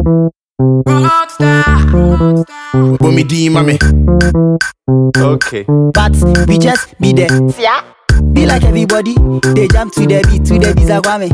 Rockstar. But me D, mommy. Okay. But we just be there. Yeah. Be like everybody, they jump to the beat, Bizagwame.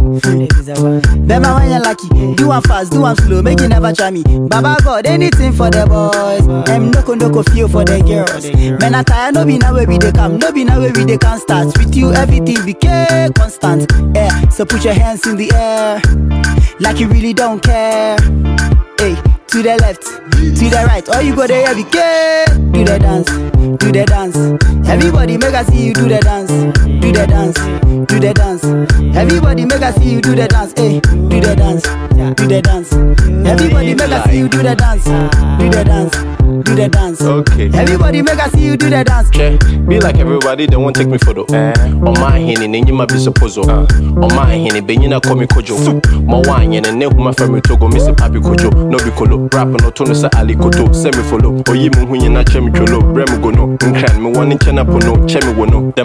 Bema when you're lucky, do one fast, do one slow, make you never try me. Baba God, anything for the boys. Them no feel for the girls. Men I tire, no be now where we they come, no be now where we they can start. With you, everything became constant. Yeah, so put your hands in the air, like you really don't care. Hey, to the left, to the right, or you go there every day. Do the dance, do the dance. Everybody make us see you do the dance, do the dance, do the dance. Everybody make us see you do the dance, hey, do the dance, do the dance. Everybody make us see you do the dance, do the dance, do the dance. Okay. Everybody make us see you do the dance. Okay. Be like everybody, they won't take me photo. On my hand, and you might be supposed to. On my hand, Benina call me Kojo. My wine and then my family Togo, Mr. Papi Kojo, no Bicolo, rap no Tono sa Ali Koto, semi follow, or you when you're not chemical, Bremugono, and me one in Chenapono, Chemiwono,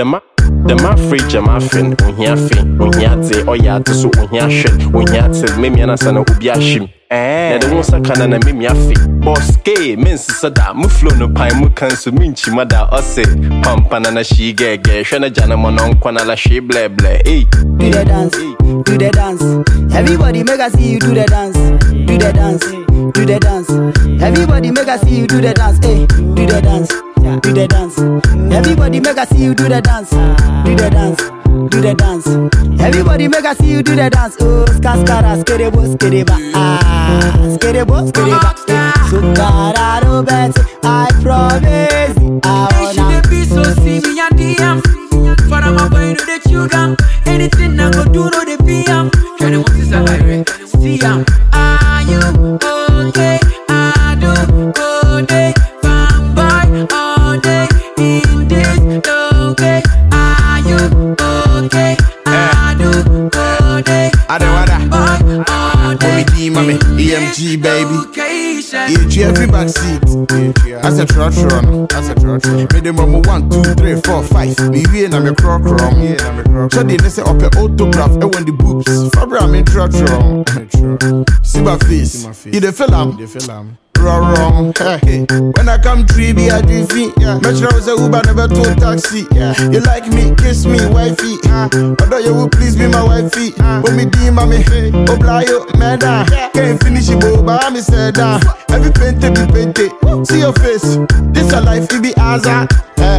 the fridge, my friend, when he fin, when he had say, oh yeah, to so when he had shit, when he had said, maybe an asana ubiashim. And the ones I can and make me a fee. Boss gay, men sada, muflo no pine, mukansu minchi mada, ose, pampanana she gay, shana jana monon, quanala she ble ble, eh. Do the dance, do the dance. Everybody make us see you do the dance, do the dance, do the dance. Everybody make us see you do the dance, eh. Do the dance, do the dance. Everybody make us see you do the dance, do the dance, do the dance. Everybody make us see you do the dance. Oh, skaskara, skerebo, skereba, skerebo, skereba. So cararo bet, I promise, I wanna be so see me and DM. For I'm going to the children. Anything I go do, no the PM. Try to want this a direct. See are you okay? I do go day. Fanboy all day in this okay. Are you okay? I do go day. I don't wanna. But me D, mommy. EMG, baby. Each every back seat. As a trot run. Made them 1, 2, 3, 4, 5. Me win I'm a croc wrong. So they say up an autograph and when the boobs. Fabra I'm in trot wrong. See my face. You the film. Wrong. Hey. When I come 3B, I do feet. Metro was a Uber, never told taxi. You like me, kiss me, wifey. Although you will please be my wifey. But me D, mommy, Oblayo, Meda. Can't finish it, but I'm said down. Every painted be painted. See your face. This a life, it be Azar.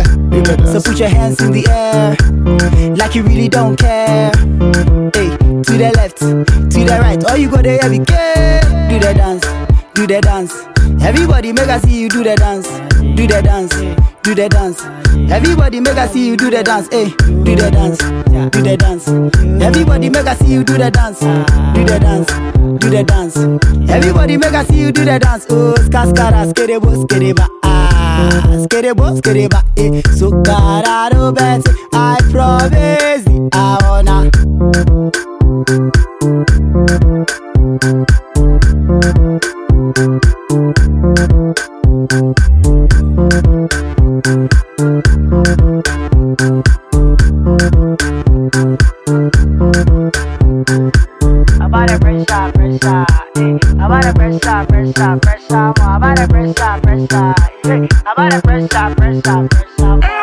So put your hands in the air, like you really don't care. Hey, to the left, to the right, or you go there every day. Do the dance, do the dance. Everybody make us see you do the dance, do the dance, do the dance. Everybody make us see you do the dance, hey, do the dance, do the dance. Everybody make us see you do the dance, do the dance, do the dance. Everybody make us see you do the dance. Oh, skaskara, skerebo, skereba, skerebo, skereba, eh. So cararo bet, I promise, I wanna. About a pressure, eh. About a pressure, more. About a pressure, eh. About a pressure.